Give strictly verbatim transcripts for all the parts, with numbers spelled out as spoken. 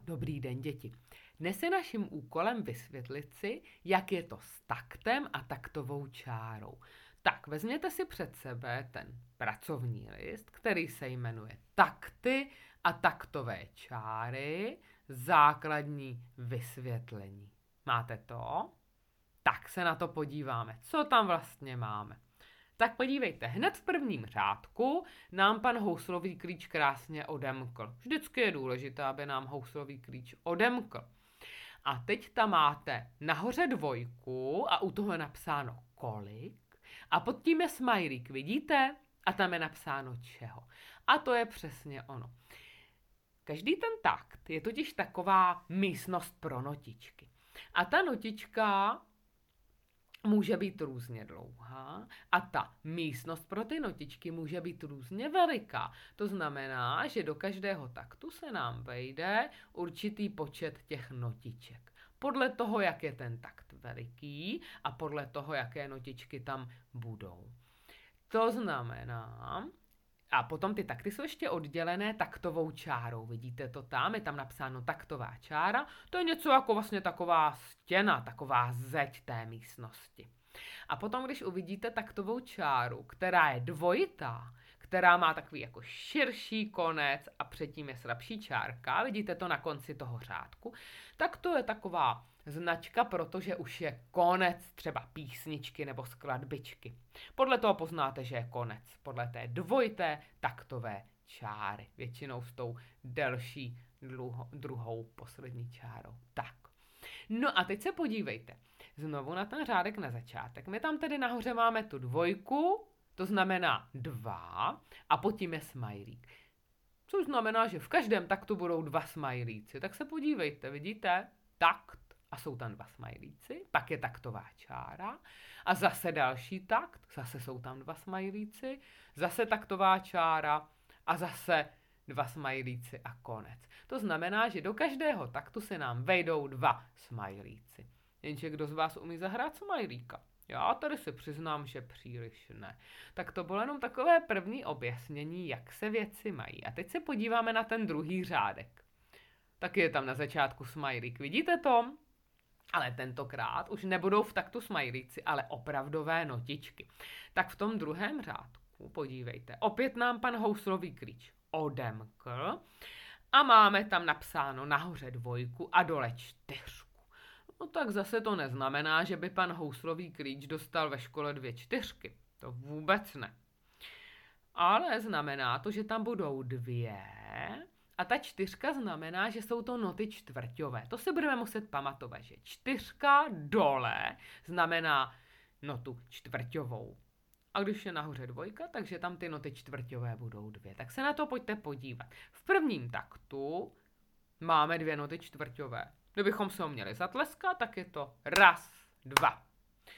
Dobrý den, děti. Dnes je naším úkolem vysvětlit si, jak je to s taktem a taktovou čárou. Tak, vezměte si před sebe ten pracovní list, který se jmenuje Takty a taktové čáry, základní vysvětlení. Máte to? Tak se na to podíváme. Co tam vlastně máme? Tak podívejte, hned v prvním řádku nám pan houslový klíč krásně odemkl. Vždycky je důležité, aby nám houslový klíč odemkl. A teď tam máte nahoře dvojku a u toho je napsáno kolik a pod tím je smajlík, vidíte? A tam je napsáno čeho. A to je přesně ono. Každý ten takt je totiž taková místnost pro notičky. A ta notička může být různě dlouhá a ta místnost pro ty notičky může být různě veliká. To znamená, že do každého taktu se nám vejde určitý počet těch notiček. Podle toho, jak je ten takt veliký a podle toho, jaké notičky tam budou. To znamená, a potom ty takty jsou ještě oddělené taktovou čárou. Vidíte to tam, je tam napsáno taktová čára. To je něco jako vlastně taková stěna, taková zeď té místnosti. A potom, když uvidíte taktovou čáru, která je dvojitá, která má takový jako širší konec a předtím je slabší čárka, vidíte to na konci toho řádku, tak to je taková značka, protože už je konec třeba písničky nebo skladbičky. Podle toho poznáte, že je konec. Podle té dvojité taktové čáry. Většinou s tou delší dluho, druhou poslední čárou. Tak. No a teď se podívejte. Znovu na ten řádek na začátek. My tam tedy nahoře máme tu dvojku, to znamená dva, a pod tím je smajlík. Což znamená, že v každém taktu budou dva smajlíci. Tak se podívejte, vidíte? Takt. A jsou tam dva smajlíci, pak je taktová čára a zase další takt, zase jsou tam dva smajlíci, zase taktová čára a zase dva smajlíci a konec. To znamená, že do každého taktu se nám vejdou dva smajlíci. Jenže kdo z vás umí zahrát smajlíka? Já tady si přiznám, že příliš ne. Tak to bylo jenom takové první objasnění, jak se věci mají. A teď se podíváme na ten druhý řádek. Taky je tam na začátku smajlík, vidíte to? Ale tentokrát už nebudou v taktu smajlíci, ale opravdové notičky. Tak v tom druhém řádku, podívejte, opět nám pan houslový klíč odemkl a máme tam napsáno nahoře dvojku a dole čtyřku. No tak zase to neznamená, že by pan houslový klíč dostal ve škole dvě čtyřky. To vůbec ne. Ale znamená to, že tam budou dvě. A ta čtyřka znamená, že jsou to noty čtvrťové. To si budeme muset pamatovat, že čtyřka dole znamená notu čtvrťovou. A když je nahoře dvojka, takže tam ty noty čtvrťové budou dvě. Tak se na to pojďte podívat. V prvním taktu máme dvě noty čtvrťové. Kdybychom se ho měli zatleskat, tak je to raz, dva.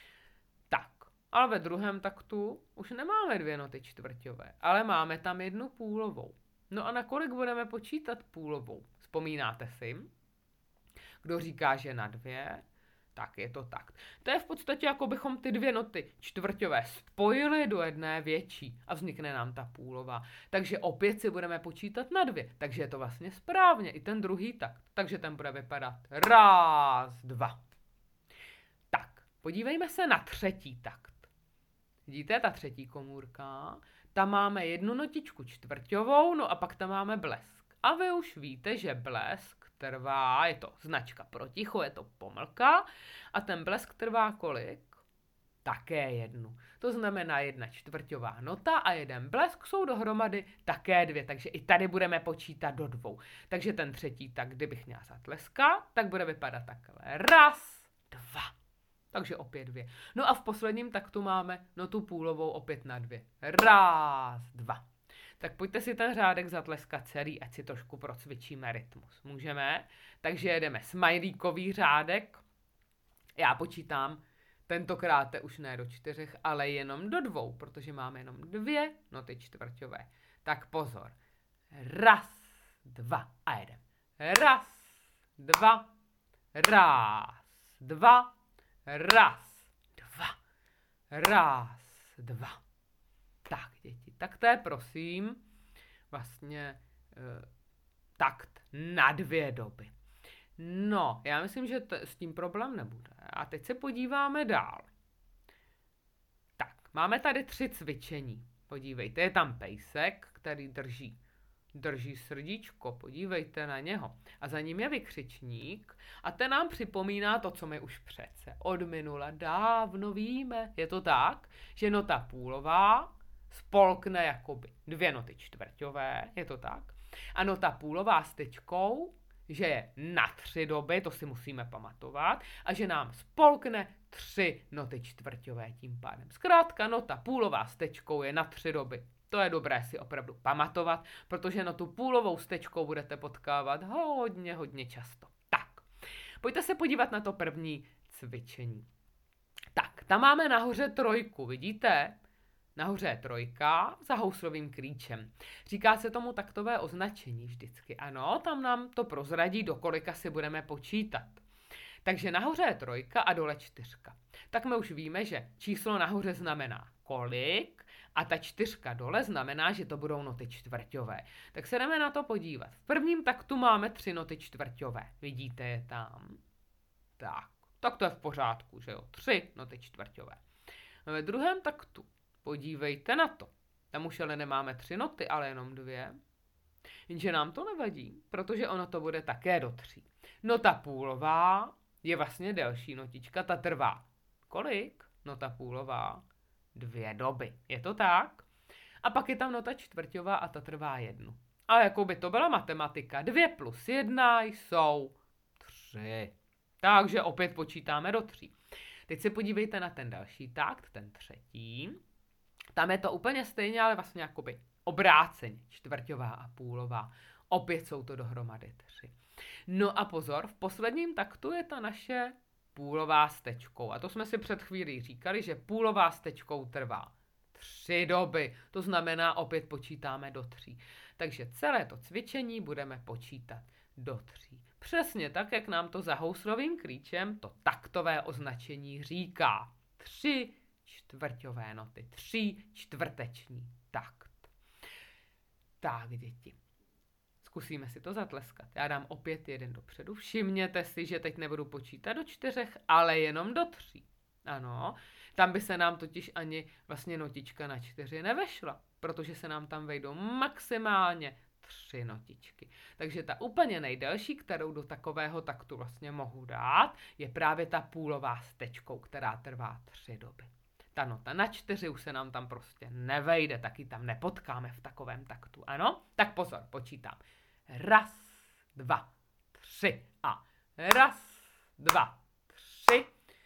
Tak, ale ve druhém taktu už nemáme dvě noty čtvrťové, ale máme tam jednu půlovou. No a na kolik budeme počítat půlovou? Vzpomínáte si? Kdo říká, že na dvě, tak je to tak. To je v podstatě, jako bychom ty dvě noty čtvrťové spojili do jedné větší a vznikne nám ta půlová. Takže opět si budeme počítat na dvě. Takže je to vlastně správně, i ten druhý takt. Takže ten bude vypadat raz, dva. Tak, podívejme se na třetí takt. Vidíte, ta třetí komůrka? Tam máme jednu notičku čtvrťovou, no a pak tam máme blesk. A vy už víte, že blesk trvá, je to značka pro ticho, je to pomlka. A ten blesk trvá kolik? Také jednu. To znamená jedna čtvrťová nota a jeden blesk jsou dohromady také dvě. Takže i tady budeme počítat do dvou. Takže ten třetí tak, kdybych měla zatleskat, tak bude vypadat takhle. Raz, dva. Takže opět dvě. No a v posledním taktu máme notu půlovou opět na dvě. Raz, dva. Tak pojďte si ten řádek zatleskat celý, ať si trošku procvičíme rytmus. Můžeme? Takže jedeme smajlíkový řádek. Já počítám tentokrát už ne do čtyřech, ale jenom do dvou, protože máme jenom dvě noty čtvrťové. Tak pozor. Raz, dva a jedem. Raz, dva, raz, dva, raz, dva, raz, dva. Tak, děti, tak to je, prosím, vlastně e, takt na dvě doby. No, já myslím, že t- s tím problém nebude. A teď se podíváme dál. Tak, máme tady tři cvičení. Podívejte, je tam pejsek, který drží, drží srdíčko, podívejte na něho. A za ním je vykřičník a ten nám připomíná to, co my už přece od minula dávno víme. Je to tak, že nota půlová spolkne jakoby dvě noty čtvrťové, je to tak? A nota půlová s tečkou, že je na tři doby, to si musíme pamatovat, a že nám spolkne tři noty čtvrťové tím pádem. Zkrátka nota půlová s tečkou je na tři doby. To je dobré si opravdu pamatovat, protože notu půlovou s tečkou budete potkávat hodně, hodně často. Tak, pojďte se podívat na to první cvičení. Tak, tam máme nahoře trojku, vidíte? Nahoře je trojka za houslovým klíčem. Říká se tomu taktové označení vždycky. Ano, tam nám to prozradí, do kolika si budeme počítat. Takže nahoře je trojka a dole čtyřka. Tak my už víme, že číslo nahoře znamená kolik a ta čtyřka dole znamená, že to budou noty čtvrťové. Tak se jdeme na to podívat. V prvním taktu máme tři noty čtvrťové. Vidíte je tam? Tak, tak to je v pořádku, že jo? Tři noty čtvrťové. Ve druhém taktu podívejte na to. Tam už ale nemáme tři noty, ale jenom dvě. Jenže nám to nevadí, protože ono to bude také do tří. Nota půlová je vlastně delší notička, ta trvá. Kolik? Nota půlová. Dvě doby. Je to tak? A pak je tam nota čtvrťová a ta trvá jednu. A jako by to byla matematika. Dvě plus jedna jsou tři. Takže opět počítáme do tří. Teď se podívejte na ten další takt, ten třetí. Tam je to úplně stejně, ale vlastně jakoby obráceně. Čtvrťová a půlová. Opět jsou to dohromady tři. No a pozor, v posledním taktu je ta naše půlová s tečkou. A to jsme si před chvílí říkali, že půlová s tečkou trvá tři doby. To znamená, opět počítáme do tří. Takže celé to cvičení budeme počítat do tří. Přesně tak, jak nám to za houslovým klíčem to taktové označení říká. Tři čtvrťové noty, tři čtvrteční takt. Tak, děti. Zkusíme si to zatleskat. Já dám opět jeden dopředu. Všimněte si, že teď nebudu počítat do čtyřech, ale jenom do tří. Ano, tam by se nám totiž ani vlastně notička na čtyři nevešla, protože se nám tam vejdou maximálně tři notičky. Takže ta úplně nejdelší, kterou do takového taktu vlastně mohu dát, je právě ta půlová s tečkou, která trvá tři doby. Ta nota na čtyři už se nám tam prostě nevejde, taky tam nepotkáme v takovém taktu. Ano? Tak pozor, počítám. Raz, dva, tři a raz, dva, tři,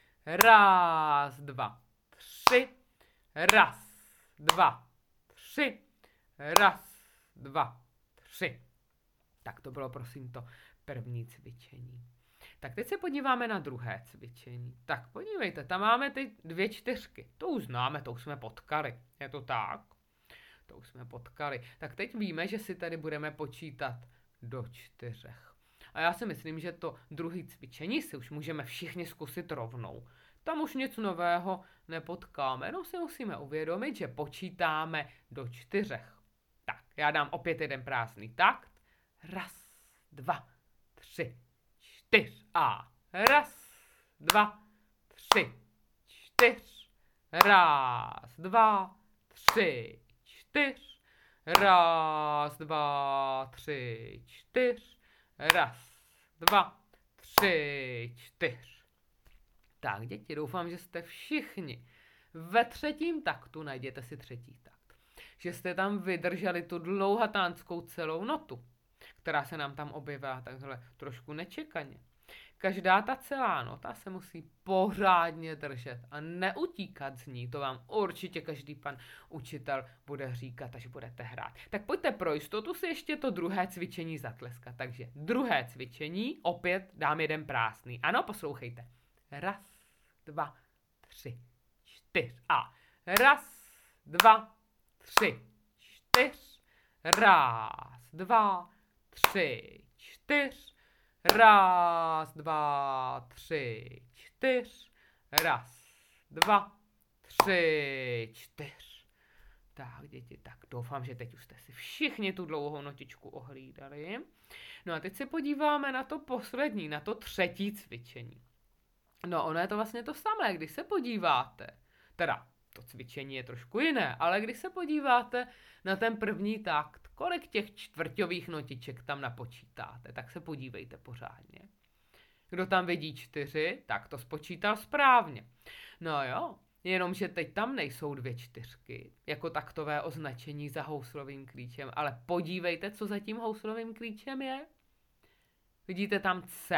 raz, dva, tři, raz, dva, tři, raz, dva, tři. Tak to bylo prosím to první cvičení. Tak teď se podíváme na druhé cvičení. Tak podívejte, tam máme ty dvě čtyřky. To už známe, to už jsme potkali. Je to tak? To už jsme potkali. Tak teď víme, že si tady budeme počítat do čtyřech. A já si myslím, že to druhé cvičení si už můžeme všichni zkusit rovnou. Tam už nic nového nepotkáme, jenom si musíme uvědomit, že počítáme do čtyřech. Tak, já dám opět jeden prázdný takt. Raz, dva, tři, čtyř a raz, dva, tři, čtyř, raz, dva, tři, čtyř, raz, dva, tři, čtyř, raz, dva, tři, čtyř. Tak, děti, doufám, že jste všichni ve třetím taktu, najděte si třetí takt, že jste tam vydrželi tu dlouhatánskou celou notu, která se nám tam objevila takhle trošku nečekaně. Každá ta celá nota se musí pořádně držet a neutíkat z ní. To vám určitě každý pan učitel bude říkat, až budete hrát. Tak pojďte pro jistotu si ještě to druhé cvičení zatleskat. Takže druhé cvičení, opět dám jeden prázdný. Ano, poslouchejte. Raz, dva, tři, čtyř a raz, dva, tři, čtyř, raz, dva, tři, čtyř, raz, dva, tři, čtyř, raz, dva, tři, čtyř. Tak, děti, tak doufám, že teď už jste si všichni tu dlouhou notičku ohlídali. No a teď se podíváme na to poslední, na to třetí cvičení. No ono je to vlastně to samé, když se podíváte, teda to cvičení je trošku jiné, ale když se podíváte na ten první takt, kolik těch čtvrťových notiček tam napočítáte, tak se podívejte pořádně. Kdo tam vidí čtyři, tak to spočítal správně. No jo, jenomže teď tam nejsou dvě čtyřky, jako taktové označení za houslovým klíčem, ale podívejte, co za tím houslovým klíčem je. Vidíte tam C?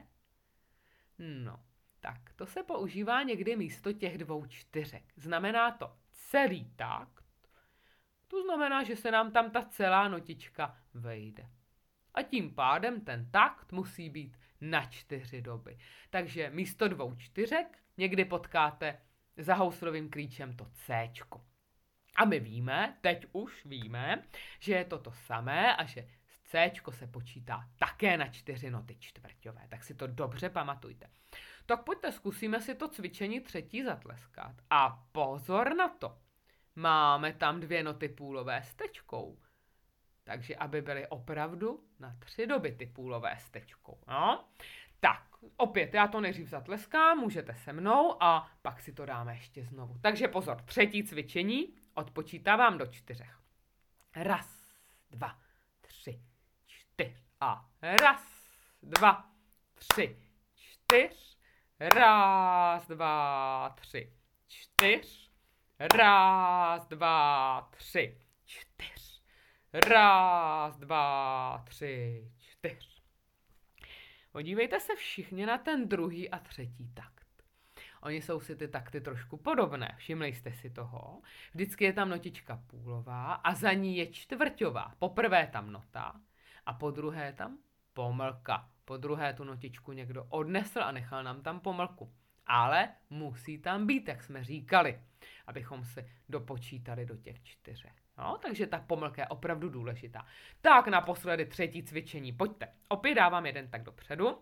No, tak to se používá někdy místo těch dvou čtyřek. Znamená to celý takt, to znamená, že se nám tam ta celá notička vejde. A tím pádem ten takt musí být na čtyři doby. Takže místo dvou čtyřek někdy potkáte za houslovým klíčem to C. A my víme, teď už víme, že je to to samé a že C se počítá také na čtyři noty čtvrťové. Tak si to dobře pamatujte. Tak pojďte, zkusíme si to cvičení třetí zatleskat. A pozor na to. Máme tam dvě noty půlové s tečkou. Takže aby byly opravdu na tři doby ty půlové s tečkou. No? Tak, opět, já to nejdřív zatleskám, můžete se mnou a pak si to dáme ještě znovu. Takže pozor, třetí cvičení, odpočítávám do čtyřech. Raz, dva, tři, čtyř a raz, dva, tři, čtyř, raz, dva, tři, čtyř, raz, dva, tři, čtyř, raz, dva, tři, čtyř. Podívejte se všichni na ten druhý a třetí takt. Oni jsou si ty takty trošku podobné, všimli jste si toho. Vždycky je tam notička půlová a za ní je čtvrťová. Poprvé tam nota a po druhé tam pomlka. Po druhé tu notičku někdo odnesl a nechal nám tam pomlku. Ale musí tam být, jak jsme říkali, abychom si dopočítali do těch čtyřech. No, takže ta pomlka je opravdu důležitá. Tak naposledy třetí cvičení. Pojďte. Opět dávám jeden tak dopředu.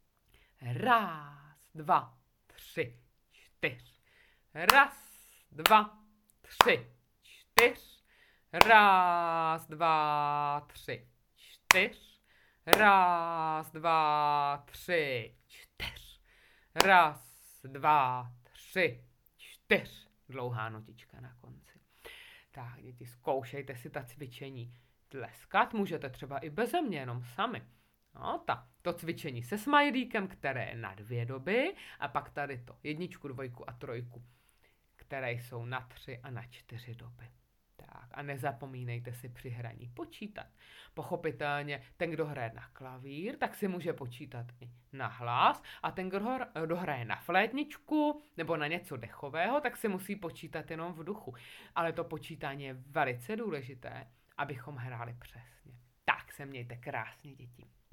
Raz, dva, tři, čtyř. Raz, dva, tři, čtyř. Raz, dva, tři, čtyř. Raz, dva, tři, čtyř. Raz, dva, tři, čtyř. Dlouhá notička na konci. Tak, děti, zkoušejte si ta cvičení tleskat, můžete třeba i beze mě, jenom sami. No, ta, to cvičení se smajlíkem, které je na dvě doby, a pak tady to jedničku, dvojku a trojku, které jsou na tři a na čtyři doby. Tak, a nezapomínejte si při hraní počítat. Pochopitelně, ten, kdo hraje na klavír, tak si může počítat i na hlas, a ten, kdo hraje na flétničku nebo na něco dechového, tak si musí počítat jenom v duchu. Ale to počítání je velice důležité, abychom hráli přesně. Tak se mějte krásně, děti.